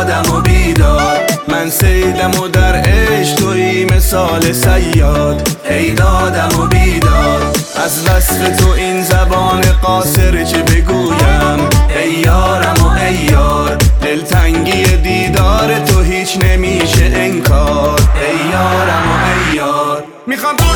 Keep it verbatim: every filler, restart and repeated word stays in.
دادم و بیداد، من سیدم و در عشق تویی مثال صیاد. ای دادم و بیداد، از وصف تو این زبان قاصر چه بگویم. ای یارم و ای یار، دلتنگی دیدار تو هیچ نمیشه انکار. ای یارم و ای یار، میخوام